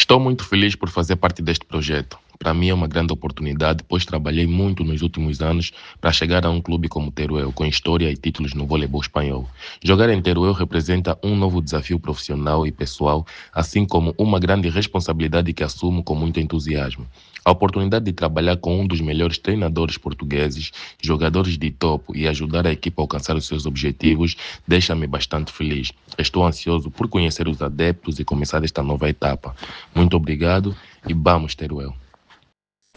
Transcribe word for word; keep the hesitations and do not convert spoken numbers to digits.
Estou muito feliz por fazer parte deste projeto. Para mim é uma grande oportunidade, pois trabalhei muito nos últimos anos para chegar a um clube como Teruel, com história e títulos no voleibol espanhol. Jogar em Teruel representa um novo desafio profissional e pessoal, assim como uma grande responsabilidade que assumo com muito entusiasmo. A oportunidade de trabalhar com um dos melhores treinadores portugueses, jogadores de topo e ajudar a equipa a alcançar os seus objetivos deixa-me bastante feliz. Estou ansioso por conhecer os adeptos e começar esta nova etapa. Muito obrigado e vamos, Teruel.